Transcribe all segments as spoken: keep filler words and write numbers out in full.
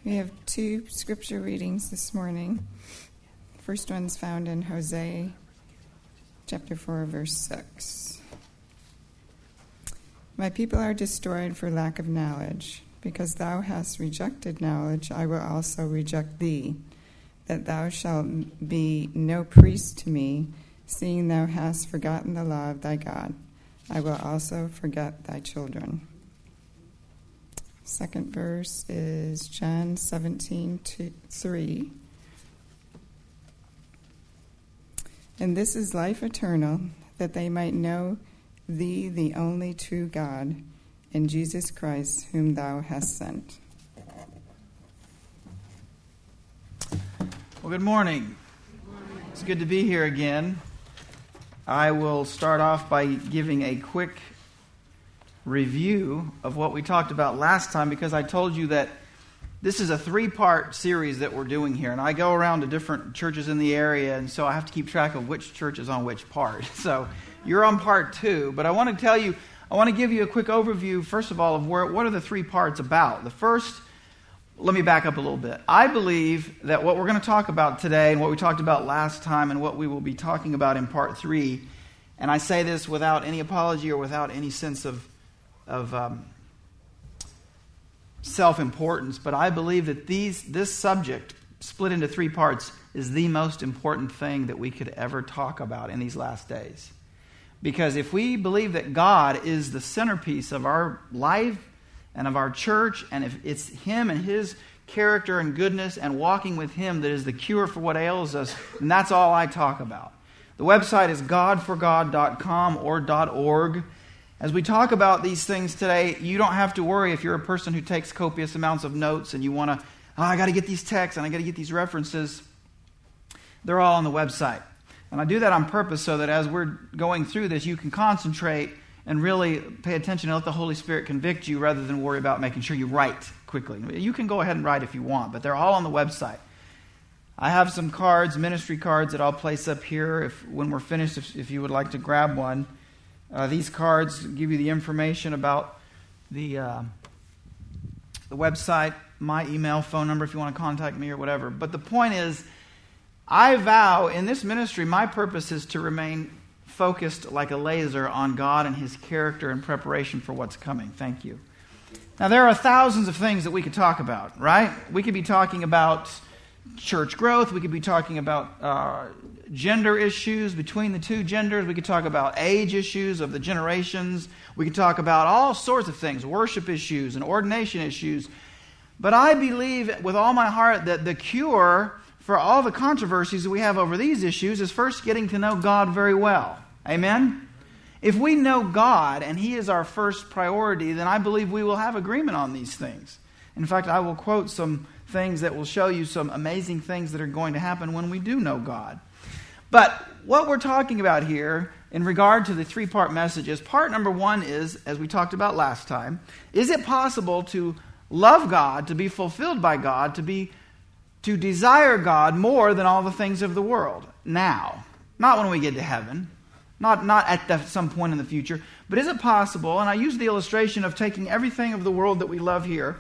We have two scripture readings this morning. First one's found in Hosea chapter four, verse six. My people are destroyed for lack of knowledge. Because thou hast rejected knowledge, I will also reject thee, that thou shalt be no priest to me, seeing thou hast forgotten the law of thy God. I will also forget thy children. Second verse is John seventeen, three. And this is life eternal, that they might know thee, the only true God, and Jesus Christ, whom thou hast sent. Well, good morning. Good morning. It's good to be here again. I will start off by giving a quick review of what we talked about last time, because I told you that this is a three-part series that we're doing here, and I go around to different churches in the area, and so I have to keep track of which church is on which part. So you're on part two, but I want to tell you, I want to give you a quick overview, first of all, of where, what are the three parts about. The first, let me back up a little bit. I believe that what we're going to talk about today and what we talked about last time and what we will be talking about in part three, and I say this without any apology or without any sense of, of um, self-importance, but I believe that these this subject, split into three parts, is the most important thing that we could ever talk about in these last days. Because if we believe that God is the centerpiece of our life and of our church, and if it's Him and His character and goodness and walking with Him that is the cure for what ails us, then that's all I talk about. The website is god for god dot com or .org. As we talk about these things today, you don't have to worry if you're a person who takes copious amounts of notes and you want to, oh, I got to get these texts and I got to get these references. They're all on the website. And I do that on purpose so that as we're going through this, you can concentrate and really pay attention and let the Holy Spirit convict you rather than worry about making sure you write quickly. You can go ahead and write if you want, but they're all on the website. I have some cards, ministry cards, that I'll place up here if when we're finished, if, if you would like to grab one. Uh, these cards give you the information about the, uh, the website, my email, phone number if you want to contact me or whatever. But the point is, I vow in this ministry, my purpose is to remain focused like a laser on God and His character in preparation for what's coming. Thank you. Now, there are thousands of things that we could talk about, right? We could be talking about church growth. We could be talking about uh, gender issues between the two genders. We could talk about age issues of the generations. We could talk about all sorts of things, worship issues and ordination issues. But I believe with all my heart that the cure for all the controversies that we have over these issues is first getting to know God very well. Amen? If we know God and He is our first priority, then I believe we will have agreement on these things. In fact, I will quote some things that will show you some amazing things that are going to happen when we do know God. But what we're talking about here in regard to the three-part message is part number one is, as we talked about last time, is it possible to love God, to be fulfilled by God, to be to desire God more than all the things of the world now? Not when we get to heaven, not, not at the, some point in the future, but is it possible, and I use the illustration of taking everything of the world that we love here,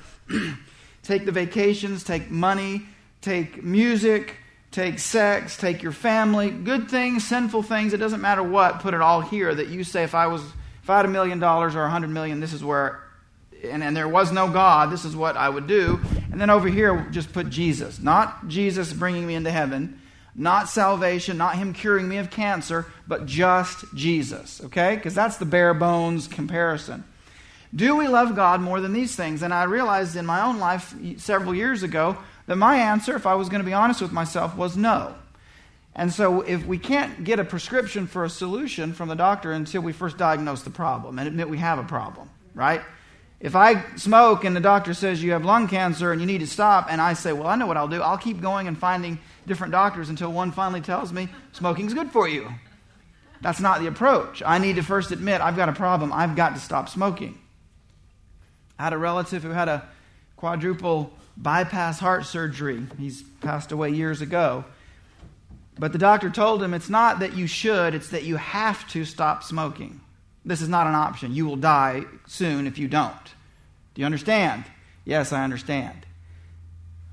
take the vacations, take money, take music, take sex, take your family, good things, sinful things, it doesn't matter what, put it all here, that you say if I was, if I had a million dollars or a hundred million, this is where, and, and there was no God, this is what I would do. And then over here, just put Jesus. Not Jesus bringing me into heaven, not salvation, not Him curing me of cancer, but just Jesus, okay? Because that's the bare bones comparison. Do we love God more than these things? And I realized in my own life several years ago that my answer, if I was going to be honest with myself, was no. And so if we can't get a prescription for a solution from the doctor until we first diagnose the problem and admit we have a problem, right? If I smoke and the doctor says you have lung cancer and you need to stop, and I say, well, I know what I'll do. I'll keep going and finding different doctors until one finally tells me smoking's good for you. That's not the approach. I need to first admit I've got a problem. I've got to stop smoking. I had a relative who had a quadruple bypass heart surgery. He's passed away years ago. But the doctor told him it's not that you should, it's that you have to stop smoking. This is not an option. You will die soon if you don't. Do you understand? Yes, I understand.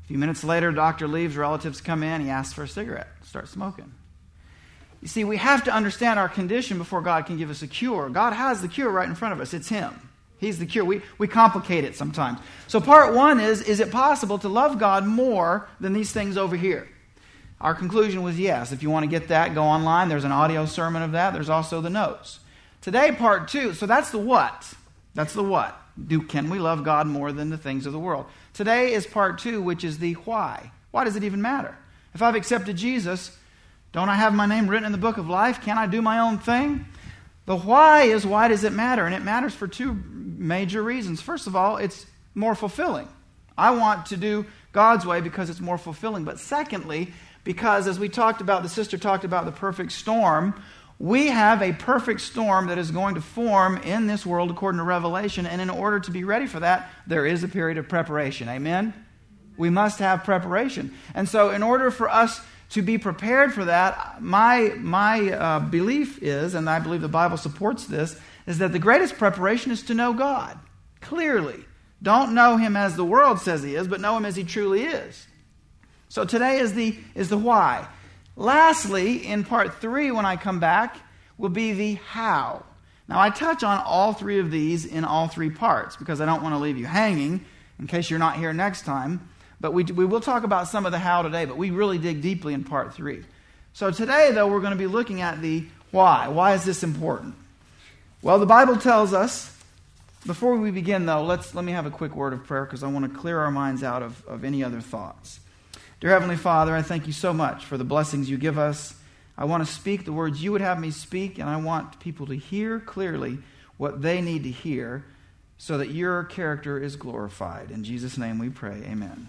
few minutes later, doctor leaves, relatives come in, he asks for a cigarette, start smoking. You see, we have to understand our condition before God can give us a cure. God has the cure right in front of us. It's Him. He's the cure. We, we complicate it sometimes. So part one is, is it possible to love God more than these things over here? Our conclusion was yes. If you want to get that, go online. There's an audio sermon of that. There's also the notes. Today, part two. So that's the what. That's the what. Do, can we love God more than the things of the world? Today is part two, which is the why. Why does it even matter? If I've accepted Jesus, don't I have my name written in the book of life? Can't I do my own thing? The why is, why does it matter? And it matters for two major reasons. First of all, it's more fulfilling. I want to do God's way because it's more fulfilling. But secondly, because as we talked about, the sister talked about the perfect storm, we have a perfect storm that is going to form in this world according to Revelation. And in order to be ready for that, there is a period of preparation. Amen? We must have preparation. And so in order for us to be prepared for that, my, my uh, belief is, and I believe the Bible supports this, is that the greatest preparation is to know God clearly. Don't know Him as the world says He is, but know Him as He truly is. So today is the, is the why. Lastly, in part three, when I come back, will be the how. Now, I touch on all three of these in all three parts because I don't want to leave you hanging in case you're not here next time. But we, we will talk about some of the how today, but we really dig deeply in part three. So today, though, we're going to be looking at the why. Why is this important? Well, the Bible tells us, before we begin, though, let's let me have a quick word of prayer because I want to clear our minds out of, of any other thoughts. Dear Heavenly Father, I thank you so much for the blessings you give us. I want to speak the words you would have me speak, and I want people to hear clearly what they need to hear so that your character is glorified. In Jesus' name we pray. Amen.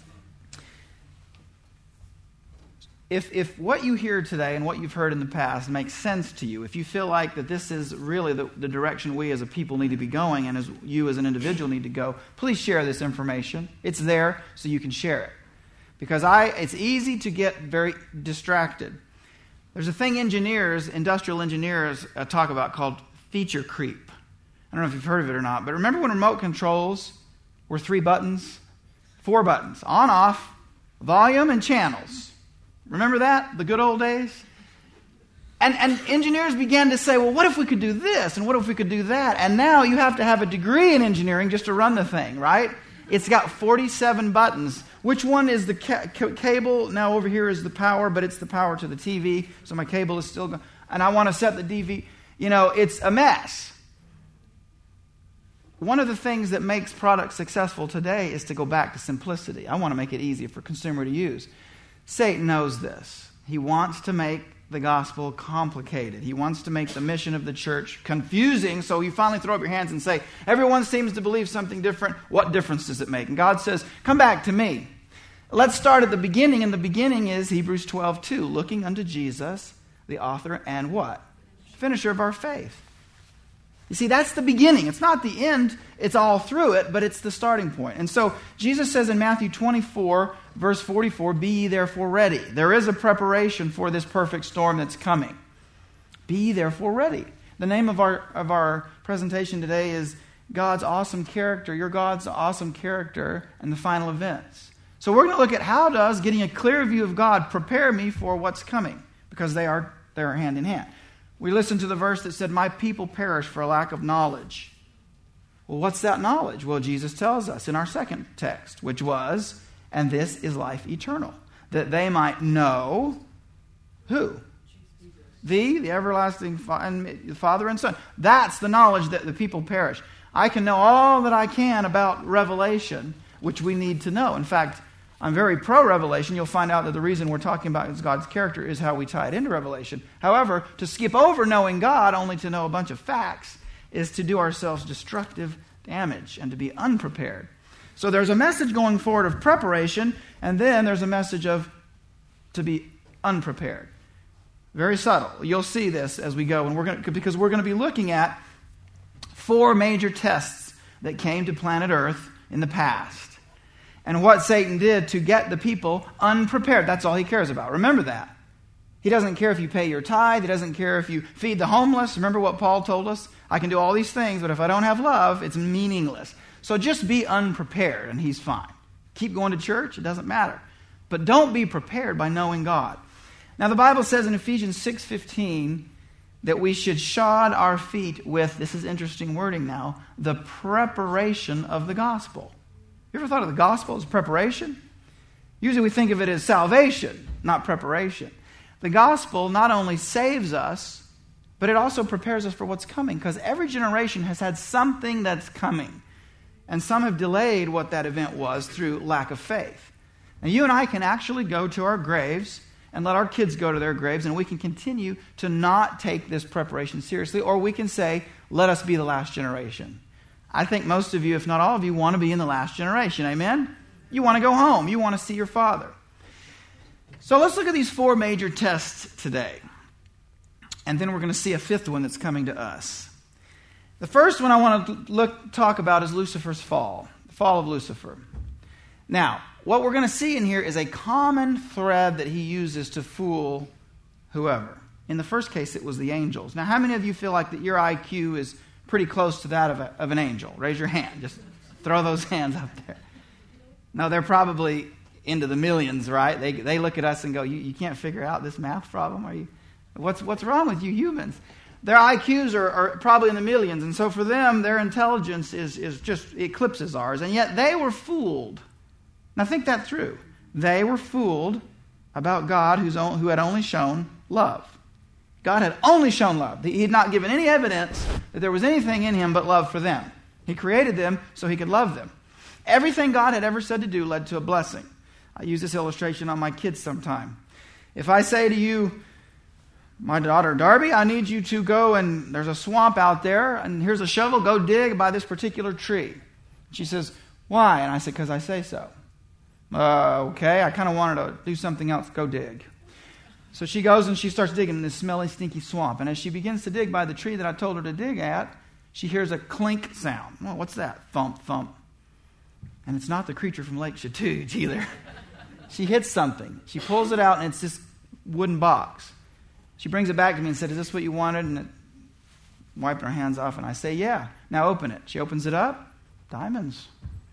If if what you hear today and what you've heard in the past makes sense to you, if you feel like that this is really the, the direction we as a people need to be going and as you as an individual need to go, please share this information. It's there so you can share it. Because I, it's easy to get very distracted. There's a thing engineers, industrial engineers, uh, talk about called feature creep. I don't know if you've heard of it or not, but remember when remote controls were three buttons? Four buttons. On, off, volume, and channels. Remember that? The good old days? And, and engineers began to say, well, what if we could do this? And what if we could do that? And now you have to have a degree in engineering just to run the thing, right? It's got forty-seven buttons. Which one is the ca- ca- cable? Now over here is the power, but it's the power to the T V. So my cable is still going. And I want to set the D V. You know, it's a mess. One of the things that makes products successful today is to go back to simplicity. I want to make it easy for consumer to use. Satan knows this. He wants to make the gospel complicated. He wants to make the mission of the church confusing, so you finally throw up your hands and say, everyone seems to believe something different. What difference does it make? And God says, come back to me. Let's start at the beginning, and the beginning is Hebrews twelve two, looking unto Jesus, the author and what? Finisher of our faith. You see, that's the beginning. It's not the end. It's all through it, but it's the starting point. And so Jesus says in Matthew twenty-four, verse forty-four, be ye therefore ready. There is a preparation for this perfect storm that's coming. Be ye therefore ready. The name of our, of our presentation today is God's awesome character, your God's awesome character, and the final events. So we're going to look at how does getting a clear view of God prepare me for what's coming, because they are, they are hand in hand. We listened to the verse that said, my people perish for a lack of knowledge. Well, what's that knowledge? Well, Jesus tells us in our second text, which was, and this is life eternal, that they might know who? Thee, the everlasting Father and Son. That's the knowledge that the people perish. I can know all that I can about Revelation, which we need to know. In fact, I'm very pro-Revelation. You'll find out that the reason we're talking about is God's character is how we tie it into Revelation. However, to skip over knowing God only to know a bunch of facts is to do ourselves destructive damage and to be unprepared. So there's a message going forward of preparation, and then there's a message of to be unprepared. Very subtle. You'll see this as we go, and we're going to, because we're going to be looking at four major tests that came to planet Earth in the past. And what Satan did to get the people unprepared. That's all he cares about. Remember that. He doesn't care if you pay your tithe. He doesn't care if you feed the homeless. Remember what Paul told us? I can do all these things, but if I don't have love, it's meaningless. So just be unprepared, and he's fine. keep going to church, it doesn't matter. But don't be prepared by knowing God. Now the Bible says in Ephesians six fifteen that we should shod our feet with, this is interesting wording now, the preparation of the gospel. You ever thought of the gospel as preparation? Usually we think of it as salvation, not preparation. The gospel not only saves us, but it also prepares us for what's coming, because every generation has had something that's coming. And some have delayed what that event was through lack of faith. Now you and I can actually go to our graves and let our kids go to their graves, and we can continue to not take this preparation seriously, or we can say, let us be the last generation. I think most of you, if not all of you, want to be in the last generation. Amen? You want to go home. You want to see your Father. So let's look at these four major tests today. And then we're going to see a fifth one that's coming to us. The first one I want to look talk about is Lucifer's fall. The fall of Lucifer. Now, what we're going to see in here is a common thread that he uses to fool whoever. In the first case, it was the angels. Now, how many of you feel like that your I Q is pretty close to that of, a, of an angel? Raise your hand. Just throw those hands up there. No, they're probably into the millions, right? They they look at us and go, you, you can't figure out this math problem? Are you? What's, what's wrong with you humans? Their I Qs are, are probably in the millions. And so for them, their intelligence is, is just eclipses ours. And yet they were fooled. Now think that through. They were fooled about God who's on, who had only shown love. God had only shown love. He had not given any evidence that there was anything in him but love for them. He created them so he could love them. Everything God had ever said to do led to a blessing. I use this illustration on my kids sometime. If I say to you, my daughter Darby, I need you to go and there's a swamp out there and here's a shovel, go dig by this particular tree. She says, why? And I said, because I say so. Uh, okay, I kind of wanted to do something else, go dig. So she goes and she starts digging in this smelly, stinky swamp. And as she begins to dig by the tree that I told her to dig at, she hears a clink sound. Well, what's that? Thump, thump. And it's not the creature from Lake Chatuge either. She hits something. She pulls it out and it's this wooden box. She brings it back to me and said, is this what you wanted? And it, wiping her hands off, and I say, yeah. Now open it. She opens it up. Diamonds.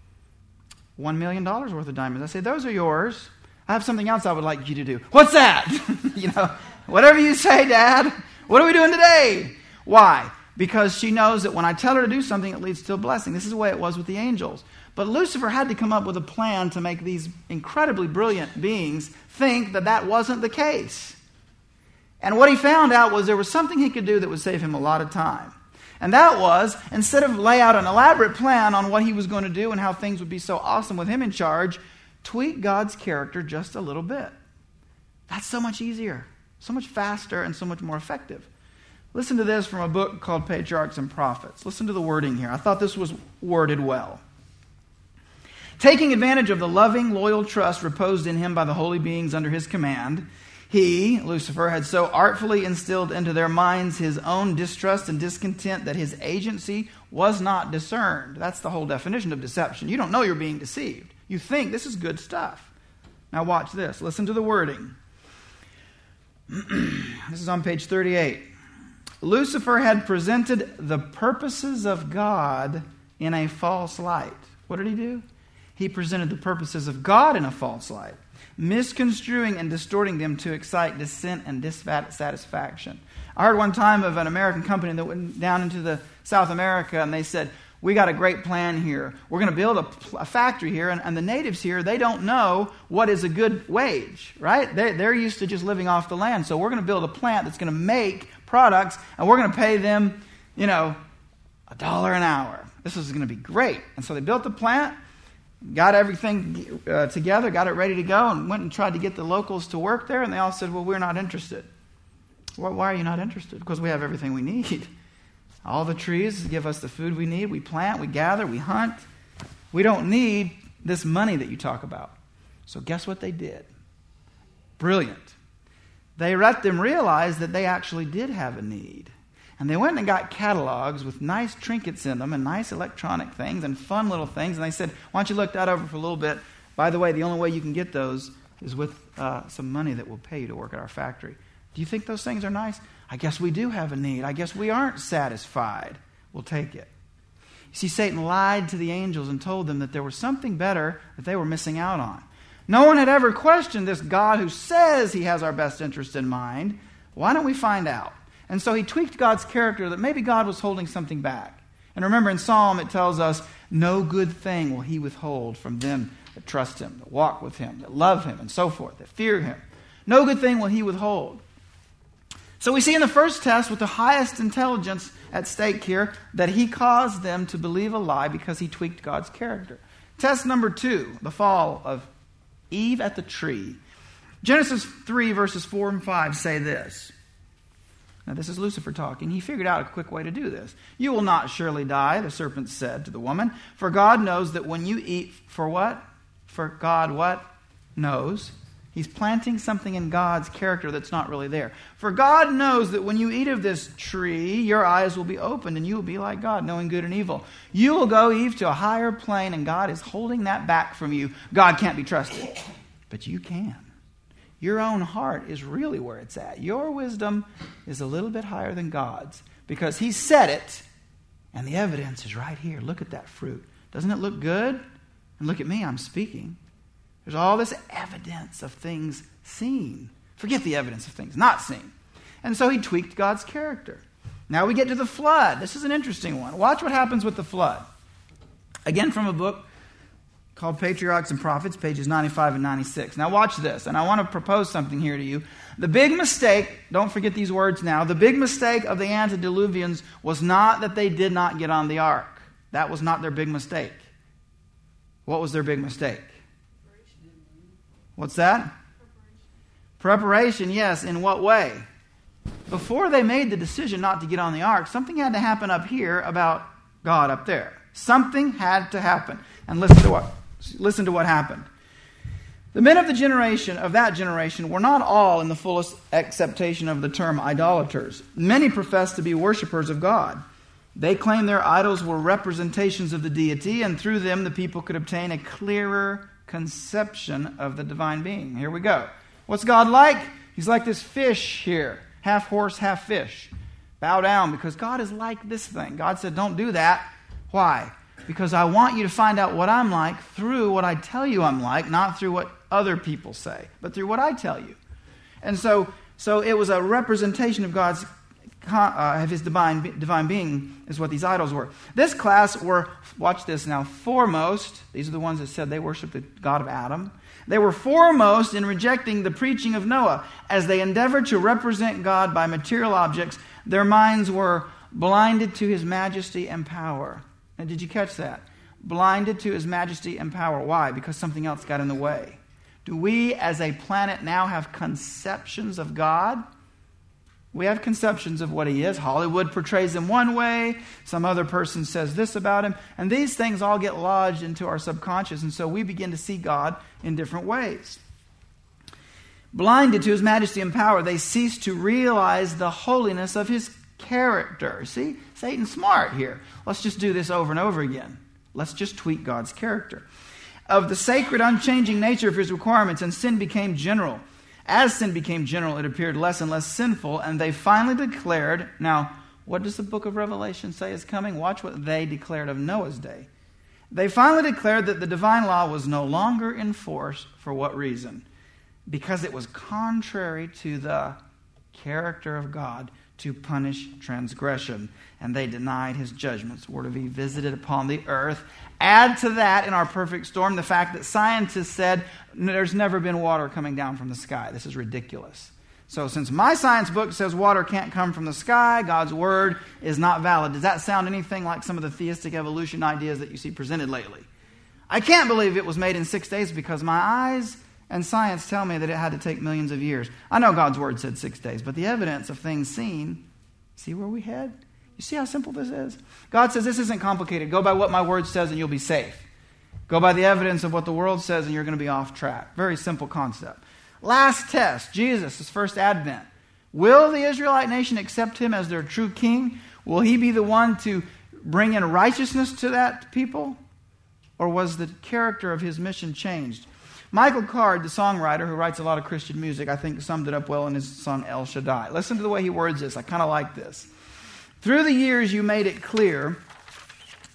One million dollars worth of diamonds. I say, those are yours. I have something else I would like you to do. What's that? You know, whatever you say, Dad. What are we doing today? Why? Because she knows that when I tell her to do something, it leads to a blessing. This is the way it was with the angels. But Lucifer had to come up with a plan to make these incredibly brilliant beings think that that wasn't the case. And what he found out was there was something he could do that would save him a lot of time. And that was, instead of lay out an elaborate plan on what he was going to do and how things would be so awesome with him in charge, tweak God's character just a little bit. That's so much easier, so much faster, and so much more effective. Listen to this from a book called Patriarchs and Prophets. Listen to the wording here. I thought this was worded well. Taking advantage of the loving, loyal trust reposed in him by the holy beings under his command, he, Lucifer, had so artfully instilled into their minds his own distrust and discontent that his agency was not discerned. That's the whole definition of deception. You don't know you're being deceived. You think this is good stuff. Now watch this. Listen to the wording. This is on page thirty-eight. Lucifer had presented the purposes of God in a false light. What did he do? He presented the purposes of God in a false light, misconstruing and distorting them to excite dissent and dissatisfaction. I heard one time of an American company that went down into the South America, and they said, we got a great plan here. We're going to build a, a factory here, and, and the natives here, they don't know what is a good wage, right? They, they're used to just living off the land. So we're going to build a plant that's going to make products, and we're going to pay them, you know, a dollar an hour. This is going to be great. And so they built the plant, got everything uh, together, got it ready to go, and went and tried to get the locals to work there, and they all said, well, we're not interested. Well, why are you not interested? Because we have everything we need. All the trees give us the food we need. We plant, we gather, we hunt. We don't need this money that you talk about. So guess what they did? Brilliant. They let them realize that they actually did have a need. And they went and got catalogs with nice trinkets in them and nice electronic things and fun little things. And they said, why don't you look that over for a little bit? By the way, the only way you can get those is with uh, some money that will pay you to work at our factory. Do you think those things are nice? I guess we do have a need. I guess we aren't satisfied. We'll take it. You See, Satan lied to the angels and told them that there was something better that they were missing out on. No one had ever questioned this God who says he has our best interest in mind. Why don't we find out? And so he tweaked God's character that maybe God was holding something back. And remember in Psalm it tells us, no good thing will he withhold from them that trust him, that walk with him, that love him, and so forth, that fear him. No good thing will he withhold. So we see in the first test, with the highest intelligence at stake here, that he caused them to believe a lie because he tweaked God's character. Test number two, the fall of Eve at the tree. Genesis three, verses four and five say this. Now this is Lucifer talking. He figured out a quick way to do this. You will not surely die, the serpent said to the woman, for God knows that when you eat, for what? For God what? Knows. He's planting something in God's character that's not really there. For God knows that when you eat of this tree, your eyes will be opened and you will be like God, knowing good and evil. You will go, Eve, to a higher plane, and God is holding that back from you. God can't be trusted. But you can. Your own heart is really where it's at. Your wisdom is a little bit higher than God's because he said it, and the evidence is right here. Look at that fruit. Doesn't it look good? And look at me, I'm speaking. There's all this evidence of things seen. Forget the evidence of things not seen. And so he tweaked God's character. Now we get to the flood. This is an interesting one. Watch what happens with the flood. Again, from a book called Patriarchs and Prophets, pages ninety-five and ninety-six. Now watch this, and I want to propose something here to you. The big mistake, don't forget these words now, the big mistake of the antediluvians was not that they did not get on the ark. That was not their big mistake. What was their big mistake? What's that? Preparation. Preparation, yes. In what way? Before they made the decision not to get on the ark, something had to happen up here about God up there. Something had to happen. And listen to what, listen to what happened. The men of the generation, of that generation, were not all in the fullest acceptation of the term idolaters. Many professed to be worshipers of God. They claimed their idols were representations of the deity, and through them the people could obtain a clearer conception of the divine being. Here we go. What's God like? He's like this fish here. Half horse, half fish. Bow down because God is like this thing. God said, don't do that. Why? Because I want you to find out what I'm like through what I tell you I'm like, not through what other people say, but through what I tell you. And so, so it was a representation of God's Uh, of his divine divine being is what these idols were. This class were, watch this now, foremost, these are the ones that said they worshiped the God of Adam. They were foremost in rejecting the preaching of Noah. As they endeavored to represent God by material objects, their minds were blinded to his majesty and power. Now, did you catch that? Blinded to his majesty and power. Why? Because something else got in the way. Do we as a planet now have conceptions of God? We have conceptions of what he is. Hollywood portrays him one way. Some other person says this about him. And these things all get lodged into our subconscious. And so we begin to see God in different ways. Blinded to his majesty and power, they cease to realize the holiness of his character. See, Satan's smart here. Let's just do this over and over again. Let's just tweak God's character. Of the sacred, unchanging nature of his requirements, and sin became general. As sin became general, it appeared less and less sinful, and they finally declared, now, what does the book of Revelation say is coming? Watch what they declared of Noah's day. They finally declared that the divine law was no longer in force. For what reason? Because it was contrary to the character of God to punish transgression, and they denied his judgments were to be visited upon the earth. Add to that, in our perfect storm, the fact that scientists said there's never been water coming down from the sky. This is ridiculous. So since my science book says water can't come from the sky, God's word is not valid. Does that sound anything like some of the theistic evolution ideas that you see presented lately? I can't believe it was made in six days because my eyes and science tell me that it had to take millions of years. I know God's word said six days, but the evidence of things seen, see where we head? You see how simple this is? God says this isn't complicated. Go by what my word says and you'll be safe. Go by the evidence of what the world says and you're going to be off track. Very simple concept. Last test, Jesus, his first advent. Will the Israelite nation accept him as their true king? Will he be the one to bring in righteousness to that people? Or was the character of his mission changed? Michael Card, the songwriter who writes a lot of Christian music, I think summed it up well in his song El Shaddai. Listen to the way he words this. I kind of like this. Through the years you made it clear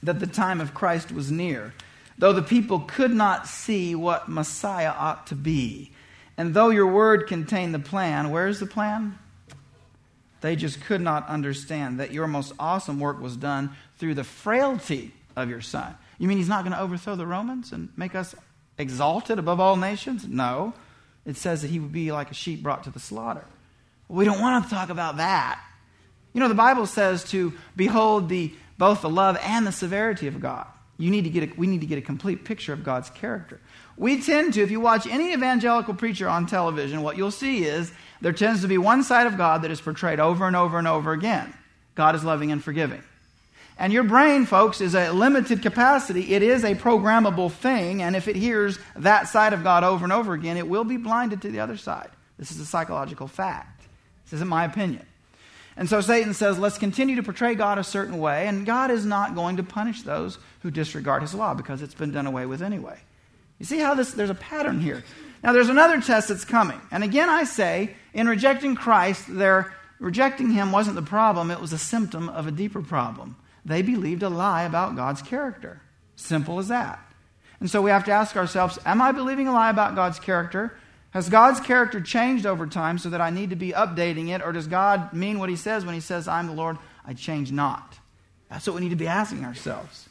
that the time of Christ was near, though the people could not see what Messiah ought to be. And though your word contained the plan, where's the plan? They just could not understand that your most awesome work was done through the frailty of your Son. You mean he's not going to overthrow the Romans and make us exalted above all nations? No. It says that he would be like a sheep brought to the slaughter. We don't want to talk about that. You know, the Bible says to behold the both the love and the severity of God. You need to get a, we need to get a complete picture of God's character. We tend to, if you watch any evangelical preacher on television, what you'll see is there tends to be one side of God that is portrayed over and over and over again. God is loving and forgiving. And your brain, folks, is a limited capacity. It is a programmable thing, and if it hears that side of God over and over again, it will be blinded to the other side. This is a psychological fact. This isn't my opinion. And so Satan says, let's continue to portray God a certain way, and God is not going to punish those who disregard his law because it's been done away with anyway. You see how this? There's a pattern here. Now there's another test that's coming. And again I say, in rejecting Christ, their rejecting him wasn't the problem, it was a symptom of a deeper problem. They believed a lie about God's character. Simple as that. And so we have to ask ourselves, am I believing a lie about God's character? Has God's character changed over time so that I need to be updating it? Or does God mean what he says when he says, I'm the Lord, I change not? That's what we need to be asking ourselves.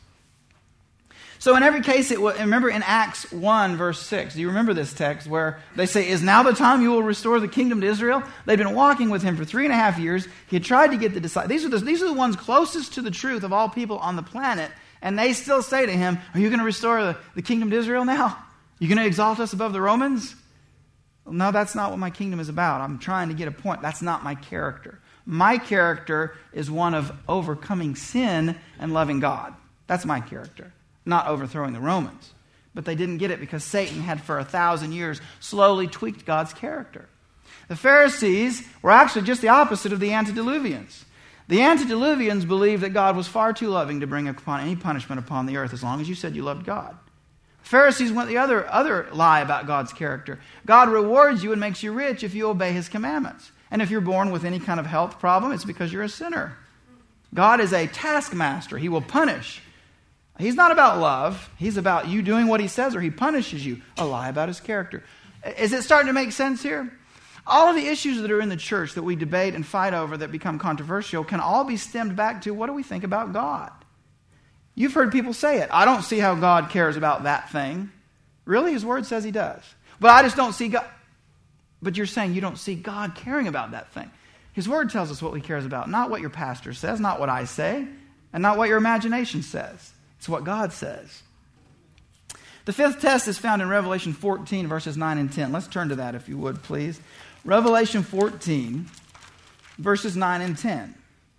So in every case, it w- remember in Acts one, verse six, do you remember this text where they say, is now the time you will restore the kingdom to Israel? They'd been walking with him for three and a half years. He had tried to get the disciples. These are the, these are the ones closest to the truth of all people on the planet. And they still say to him, are you going to restore the, the kingdom to Israel now? You going to exalt us above the Romans? Well, no, that's not what my kingdom is about. I'm trying to get a point. That's not my character. My character is one of overcoming sin and loving God. That's my character. Not overthrowing the Romans. But they didn't get it because Satan had for a thousand years slowly tweaked God's character. The Pharisees were actually just the opposite of the antediluvians. The antediluvians believed that God was far too loving to bring upon any punishment upon the earth as long as you said you loved God. The Pharisees went the other, other lie about God's character. God rewards you and makes you rich if you obey his commandments. And if you're born with any kind of health problem, it's because you're a sinner. God is a taskmaster. He will punish. He's not about love. He's about you doing what he says or he punishes you. A lie about his character. Is it starting to make sense here? All of the issues that are in the church that we debate and fight over that become controversial can all be stemmed back to what do we think about God? You've heard people say it. I don't see how God cares about that thing. Really? His word says he does. But I just don't see God. But you're saying you don't see God caring about that thing. His word tells us what he cares about. Not what your pastor says, not what I say, and not what your imagination says. It's what God says. The fifth test is found in Revelation fourteen, verses nine and ten. Let's turn to that if you would, please. Revelation fourteen, verses nine and ten.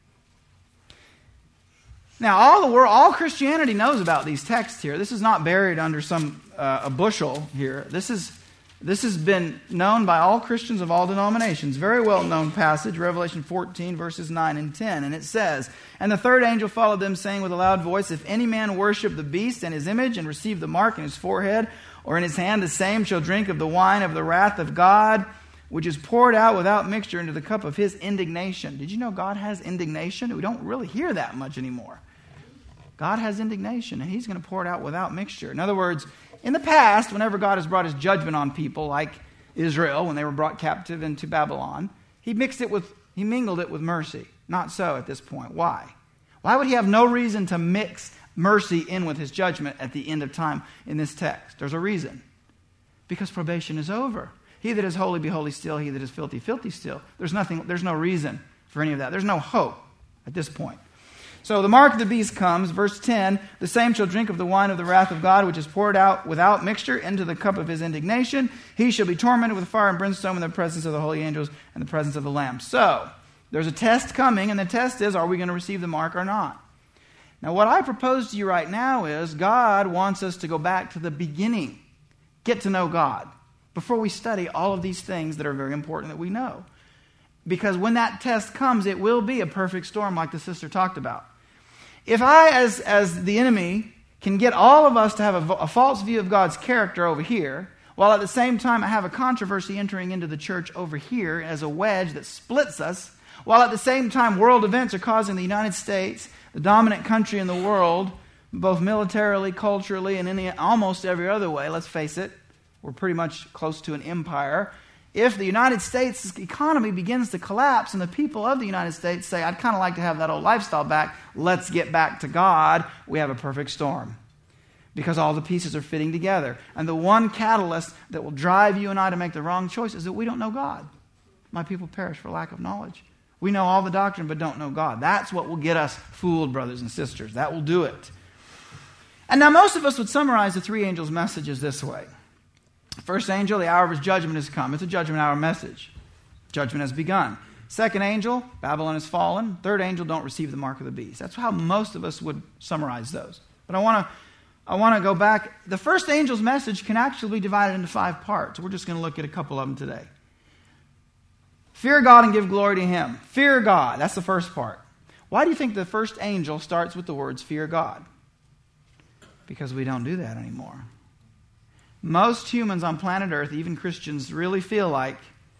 Now, all the world, all Christianity knows about these texts here. This is not buried under some uh, a bushel here. This is this has been known by all Christians of all denominations. Very well known passage, Revelation fourteen, verses nine and ten. And it says, and the third angel followed them, saying with a loud voice, if any man worship the beast and his image and receive the mark in his forehead or in his hand, the same shall drink of the wine of the wrath of God, which is poured out without mixture into the cup of his indignation. Did you know God has indignation? We don't really hear that much anymore. God has indignation, and he's going to pour it out without mixture. In other words, in the past, whenever God has brought his judgment on people, like Israel, when they were brought captive into Babylon, he mixed it with, he mingled it with mercy. Not so at this point. Why? Why would he have no reason to mix mercy in with his judgment at the end of time in this text? There's a reason. Because probation is over. He that is holy, be holy still. He that is filthy, filthy still. There's nothing, there's no reason for any of that. There's no hope at this point. So the mark of the beast comes, verse ten, the same shall drink of the wine of the wrath of God, which is poured out without mixture into the cup of his indignation. He shall be tormented with fire and brimstone in the presence of the holy angels and the presence of the Lamb. So, there's a test coming, and the test is, are we going to receive the mark or not? Now, what I propose to you right now is, God wants us to go back to the beginning, get to know God, before we study all of these things that are very important that we know. Because when that test comes, it will be a perfect storm like the sister talked about. If I, as, as the enemy, can get all of us to have a, a false view of God's character over here, while at the same time I have a controversy entering into the church over here as a wedge that splits us, while at the same time world events are causing the United States, the dominant country in the world, both militarily, culturally, and in the, almost every other way. Let's face it, we're pretty much close to an empire. If the United States economy begins to collapse and the people of the United States say, I'd kind of like to have that old lifestyle back, let's get back to God, we have a perfect storm. Because all the pieces are fitting together. And the one catalyst that will drive you and I to make the wrong choice is that we don't know God. My people perish for lack of knowledge. We know all the doctrine but don't know God. That's what will get us fooled, brothers and sisters. That will do it. And now most of us would summarize the three angels' messages this way. First angel, the hour of his judgment has come. It's a judgment hour message. Judgment has begun. Second angel, Babylon has fallen. Third angel, don't receive the mark of the beast. That's how most of us would summarize those. But I want to I want to go back. The first angel's message can actually be divided into five parts. We're just going to look at a couple of them today. Fear God and give glory to Him. Fear God. That's the first part. Why do you think the first angel starts with the words fear God? Because we don't do that anymore. Most humans on planet Earth, even Christians, really feel like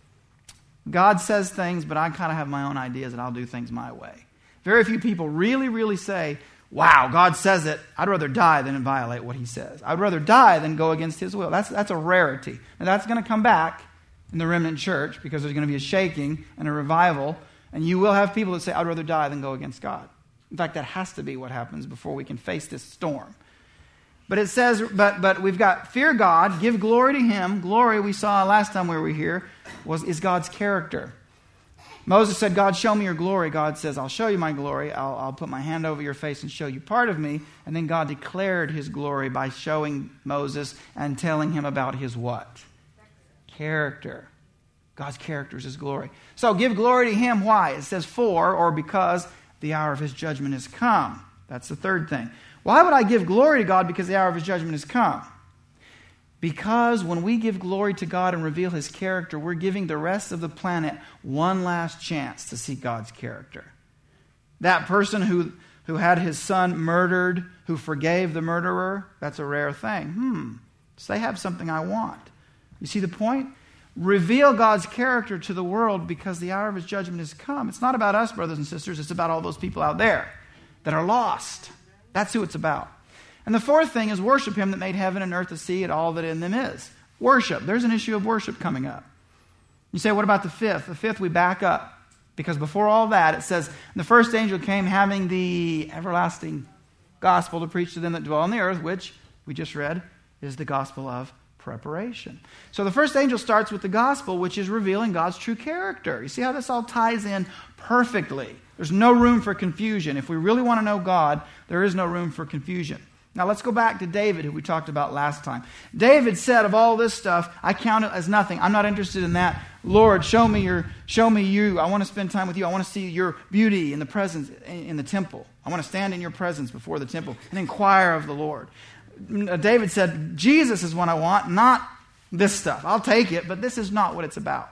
God says things, but I kind of have my own ideas and I'll do things my way. Very few people really, really say, wow, God says it. I'd rather die than violate what He says. I'd rather die than go against His will. That's, that's a rarity. And that's going to come back in the remnant church because there's going to be a shaking and a revival. And you will have people that say, I'd rather die than go against God. In fact, that has to be what happens before we can face this storm. But it says, but but we've got fear God, give glory to Him. Glory, we saw last time we were here, was is God's character. Moses said, God, show me your glory. God says, I'll show you my glory. I'll, I'll put my hand over your face and show you part of me. And then God declared His glory by showing Moses and telling him about His what? Character. God's character is His glory. So give glory to Him. Why? It says for or because the hour of His judgment has come. That's the third thing. Why would I give glory to God because the hour of His judgment has come? Because when we give glory to God and reveal His character, we're giving the rest of the planet one last chance to see God's character. That person who, who had his son murdered, who forgave the murderer, that's a rare thing. Hmm, so they have something I want. You see the point? Reveal God's character to the world because the hour of His judgment has come. It's not about us, brothers and sisters. It's about all those people out there that are lost. That's who it's about. And the fourth thing is worship Him that made heaven and earth, the sea, and all that in them is. Worship. There's an issue of worship coming up. You say, what about the fifth? The fifth, we back up. Because before all that, it says, the first angel came having the everlasting gospel to preach to them that dwell on the earth, which we just read is the gospel of preparation. So the first angel starts with the gospel, which is revealing God's true character. You see how this all ties in perfectly. There's no room for confusion. If we really want to know God, there is no room for confusion. Now let's go back to David, who we talked about last time. David said, of all this stuff, I count it as nothing. I'm not interested in that. Lord, show me your, show me you. I want to spend time with you. I want to see your beauty in the presence in the temple. I want to stand in your presence before the temple and inquire of the Lord. David said, Jesus is what I want, not this stuff. I'll take it, but this is not what it's about.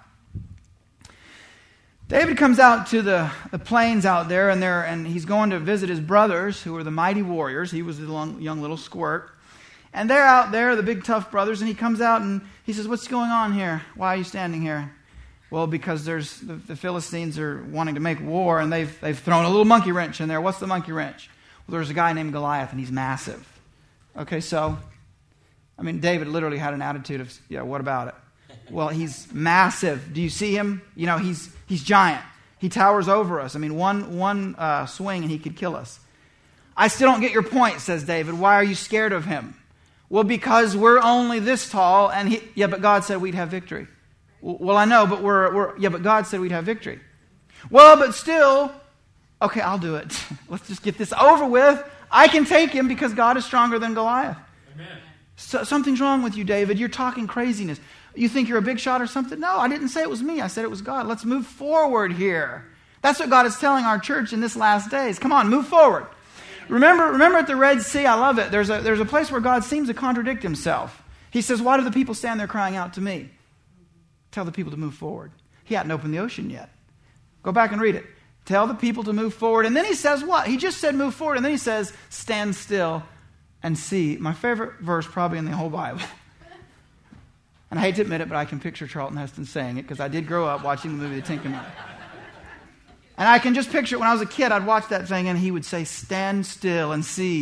David comes out to the, the plains out there, and there, and he's going to visit his brothers, who are the mighty warriors. He was the long, young little squirt. And they're out there, the big tough brothers, and he comes out and he says, what's going on here? Why are you standing here? Well, because there's the, the Philistines are wanting to make war, and they've, they've thrown a little monkey wrench in there. What's the monkey wrench? Well, there's a guy named Goliath, and he's massive. Okay, so, I mean, David literally had an attitude of, yeah, what about it? Well, he's massive. Do you see him? You know, he's he's giant. He towers over us. I mean, one one uh, swing and he could kill us. I still don't get your point, says David. Why are you scared of him? Well, because we're only this tall, and he, yeah, but God said we'd have victory. Well, I know, but we're we're yeah, but God said we'd have victory. Well, but still, okay, I'll do it. Let's just get this over with. I can take him because God is stronger than Goliath. Amen. So, something's wrong with you, David. You're talking craziness. You think you're a big shot or something? No, I didn't say it was me. I said it was God. Let's move forward here. That's what God is telling our church in this last days. Come on, move forward. Remember, remember at the Red Sea, I love it. There's a, there's a place where God seems to contradict Himself. He says, why do the people stand there crying out to me? Tell the people to move forward. He hadn't opened the ocean yet. Go back and read it. Tell the people to move forward. And then He says what? He just said move forward. And then He says, stand still and see. My favorite verse probably in the whole Bible. And I hate to admit it, but I can picture Charlton Heston saying it because I did grow up watching the movie The Ten Commandments. And I can just picture it when I was a kid, I'd watch that thing and he would say, stand still and see the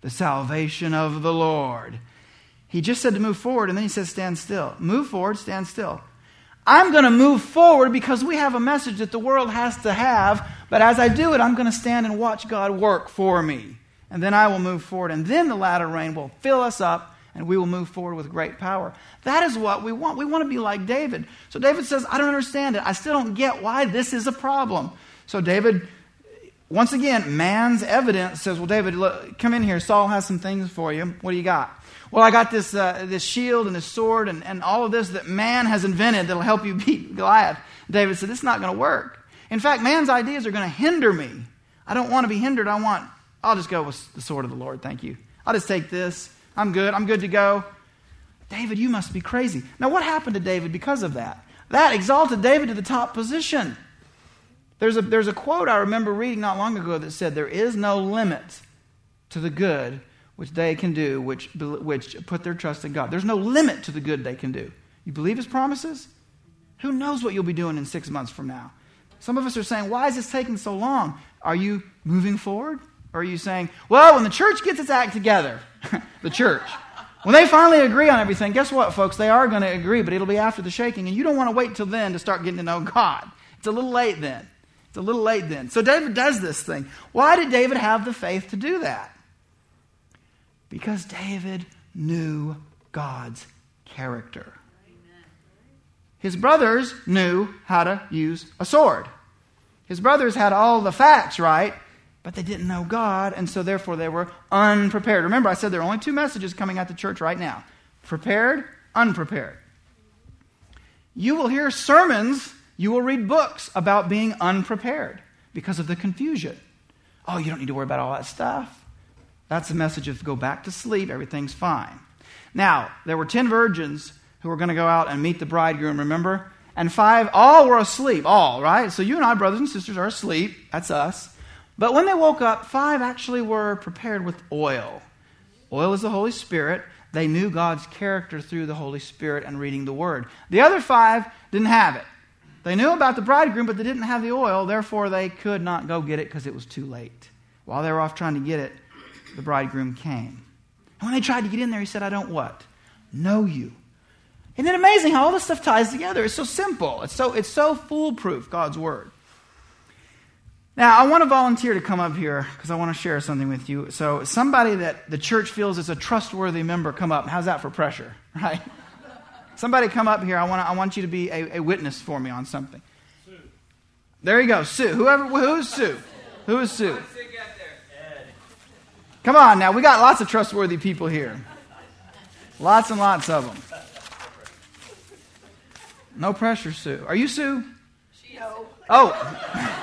the salvation of the Lord. He just said to move forward, and then he says stand still. Move forward, stand still. I'm going to move forward because we have a message that the world has to have, but as I do it, I'm going to stand and watch God work for me. And then I will move forward, and then the latter rain will fill us up, and we will move forward with great power. That is what we want. We want to be like David. So David says, I don't understand it. I still don't get why this is a problem. So David, once again, man's evidence says, well, David, look, come in here. Saul has some things for you. What do you got? Well, I got this uh, this shield and this sword and, and all of this that man has invented that will help you beat Goliath. David said, this is not going to work. In fact, man's ideas are going to hinder me. I don't want to be hindered. I want, I'll just go with the sword of the Lord. Thank you. I'll just take this. I'm good. I'm good to go. David, you must be crazy. Now, what happened to David because of that? That exalted David to the top position. There's a, there's a quote I remember reading not long ago that said, there is no limit to the good which they can do, which, which put their trust in God. There's no limit to the good they can do. You believe His promises? Who knows what you'll be doing in six months from now? Some of us are saying, why is this taking so long? Are you moving forward? Or are you saying, well, when the church gets its act together, the church, when they finally agree on everything, guess what, folks? They are going to agree, but it'll be after the shaking, and you don't want to wait till then to start getting to know God. It's a little late then. It's a little late then. So David does this thing. Why did David have the faith to do that? Because David knew God's character. His brothers knew how to use a sword. His brothers had all the facts right, but they didn't know God, and so therefore they were unprepared. Remember, I said there are only two messages coming at the church right now. Prepared, unprepared. You will hear sermons, you will read books about being unprepared because of the confusion. Oh, you don't need to worry about all that stuff. That's the message of go back to sleep, everything's fine. Now, there were ten virgins who were going to go out and meet the bridegroom, remember? And five, all were asleep, all, right? So you and I, brothers and sisters, are asleep. That's us. But when they woke up, five actually were prepared with oil. Oil is the Holy Spirit. They knew God's character through the Holy Spirit and reading the Word. The other five didn't have it. They knew about the bridegroom, but they didn't have the oil. Therefore, they could not go get it because it was too late. While they were off trying to get it, the bridegroom came. And when they tried to get in there, he said, I don't what? Know you. Isn't it amazing how all this stuff ties together? It's so simple. It's so, it's so foolproof, God's Word. Now, I want to volunteer to come up here because I want to share something with you. So somebody that the church feels is a trustworthy member, come up. How's that for pressure, right? Somebody come up here. I want to, I want you to be a, a witness for me on something. Sue. There you go, Sue. Whoever, who's Sue? Who is Sue? Come on now, we got lots of trustworthy people here. Lots and lots of them. No pressure, Sue. Are you Sue? No. Oh.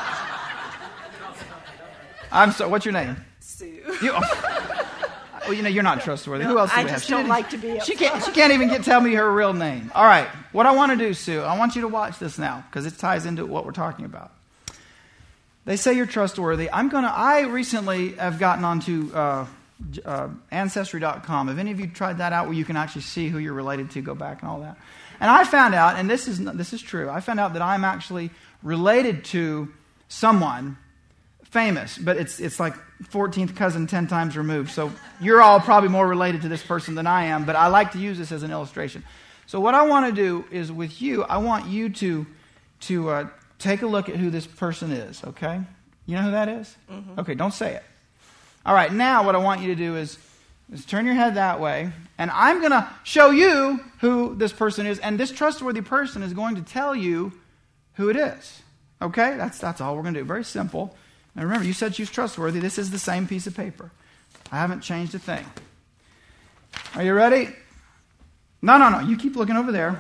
I'm sorry. What's your name? Sue. You, oh. Well, you know, you're not trustworthy. No, Who else do I we have? just don't like to be She can't, she can't even get tell me her real name. All right. What I want to do, Sue, I want you to watch this now because it ties into what we're talking about. They say you're trustworthy. I'm gonna. I recently have gotten onto uh, uh, Ancestry dot com. Have any of you tried that out, where you can actually see who you're related to, go back and all that? And I found out, and this is this is true. I found out that I'm actually related to someone famous, but it's it's like fourteenth cousin ten times removed. So you're all probably more related to this person than I am. But I like to use this as an illustration. So what I want to do is with you, I want you to to. Uh, Take a look at who this person is, okay? You know who that is? Mm-hmm. Okay, don't say it. All right, now what I want you to do is, is turn your head that way, and I'm going to show you who this person is, and this trustworthy person is going to tell you who it is. Okay? That's that's all we're going to do. Very simple. Now remember, you said she's trustworthy. This is the same piece of paper. I haven't changed a thing. Are you ready? No, no, no. You keep looking over there.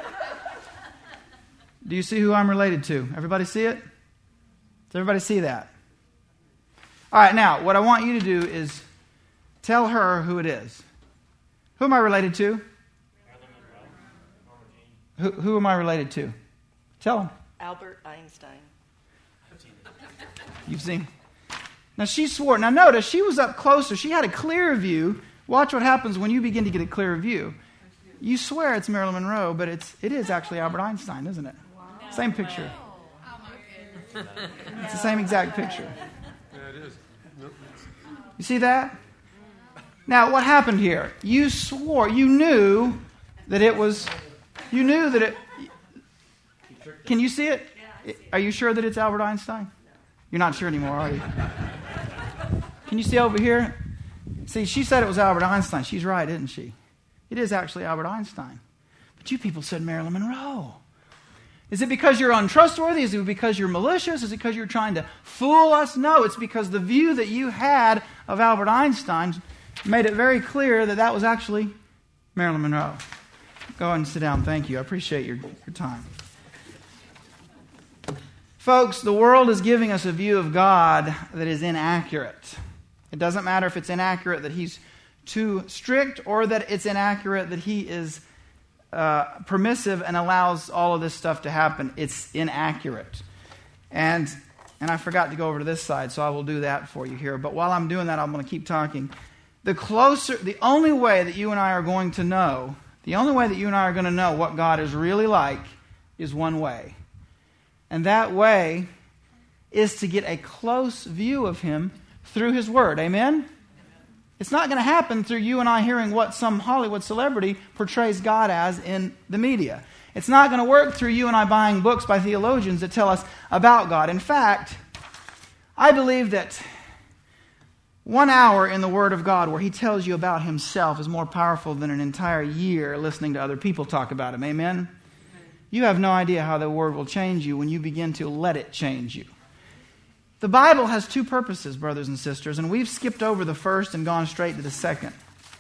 Do you see who I'm related to? Everybody see it? Does everybody see that? All right, now, what I want you to do is tell her who it is. Who am I related to? Who, who am I related to? Tell them. Albert Einstein. You've seen. Now, she swore. Now, notice, she was up closer. She had a clearer view. Watch what happens when you begin to get a clearer view. You swear it's Marilyn Monroe, but it's, it is actually Albert Einstein, isn't it? Same picture. It's the same exact picture. You see that? Now, what happened here? You swore, you knew that it was, you knew that it, can you see it? Are you sure that it's Albert Einstein? You're not sure anymore, are you? Can you see over here? See, she said it was Albert Einstein. She's right, isn't she? It is actually Albert Einstein. But you people said Marilyn Monroe. Is it because you're untrustworthy? Is it because you're malicious? Is it because you're trying to fool us? No, it's because the view that you had of Albert Einstein made it very clear that that was actually Marilyn Monroe. Go ahead and sit down. Thank you. I appreciate your, your time. Folks, the world is giving us a view of God that is inaccurate. It doesn't matter if it's inaccurate that He's too strict or that it's inaccurate that He is uh, permissive and allows all of this stuff to happen. It's inaccurate. And and I forgot to go over to this side, so I will do that for you here. But while I'm doing that, I'm going to keep talking. The closer, the only way that you and I are going to know, the only way that you and I are going to know what God is really like is one way. And that way is to get a close view of Him through His Word. Amen? It's not going to happen through you and I hearing what some Hollywood celebrity portrays God as in the media. It's not going to work through you and I buying books by theologians that tell us about God. In fact, I believe that one hour in the Word of God where He tells you about Himself is more powerful than an entire year listening to other people talk about Him. Amen? You have no idea how the Word will change you when you begin to let it change you. The Bible has two purposes, brothers and sisters, and we've skipped over the first and gone straight to the second.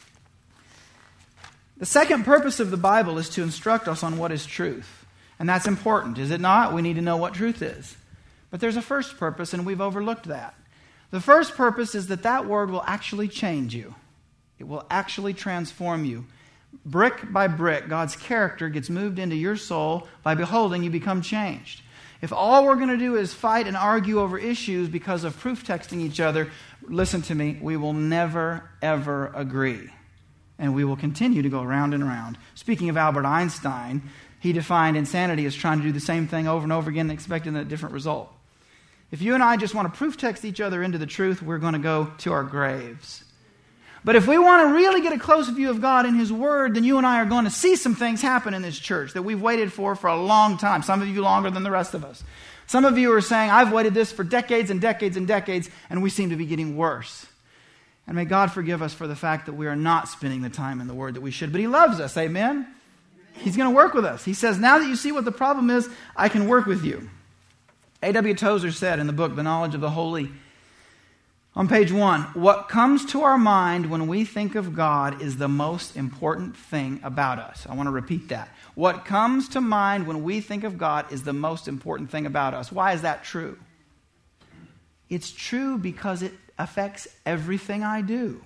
The second purpose of the Bible is to instruct us on what is truth. And that's important, is it not? We need to know what truth is. But there's a first purpose, and we've overlooked that. The first purpose is that that Word will actually change you. It will actually transform you. Brick by brick, God's character gets moved into your soul. By beholding, you become changed. If all we're going to do is fight and argue over issues because of proof texting each other, listen to me, we will never, ever agree. And we will continue to go round and round. Speaking of Albert Einstein, he defined insanity as trying to do the same thing over and over again and expecting a different result. If you and I just want to proof text each other into the truth, we're going to go to our graves. But if we want to really get a close view of God in His Word, then you and I are going to see some things happen in this church that we've waited for for a long time. Some of you longer than the rest of us. Some of you are saying, I've waited this for decades and decades and decades, and we seem to be getting worse. And may God forgive us for the fact that we are not spending the time in the Word that we should. But He loves us, amen? He's going to work with us. He says, now that you see what the problem is, I can work with you. A W Tozer said in the book, The Knowledge of the Holy, on page one, what comes to our mind when we think of God is the most important thing about us. I want to repeat that. What comes to mind when we think of God is the most important thing about us. Why is that true? It's true because it affects everything I do.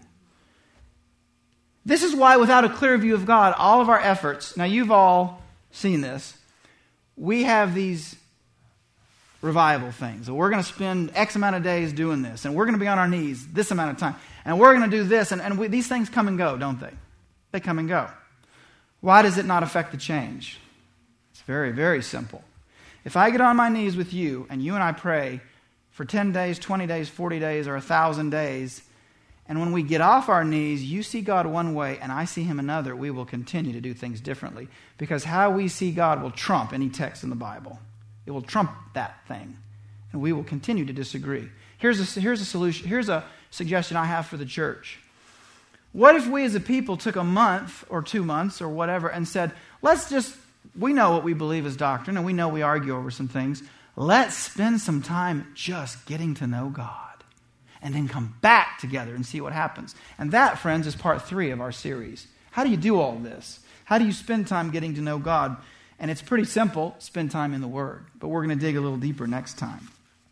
This is why without a clear view of God, all of our efforts, now you've all seen this, we have these revival things. So we're going to spend X amount of days doing this, and we're going to be on our knees this amount of time, and we're going to do this, and, and we, these things come and go, don't they? They come and go. Why does it not affect the change? It's very, very simple. If I get on my knees with you, and you and I pray for ten days, twenty days, forty days, or one thousand days, and when we get off our knees, you see God one way, and I see Him another, we will continue to do things differently, because how we see God will trump any text in the Bible. It will trump that thing. And we will continue to disagree. Here's a, here's a solution. Here's a suggestion I have for the church. What if we as a people took a month or two months or whatever and said, let's just, we know what we believe is doctrine and we know we argue over some things. Let's spend some time just getting to know God. And then come back together and see what happens. And that, friends, is part three of our series. How do you do all this? How do you spend time getting to know God? And it's pretty simple, spend time in the Word. But we're going to dig a little deeper next time.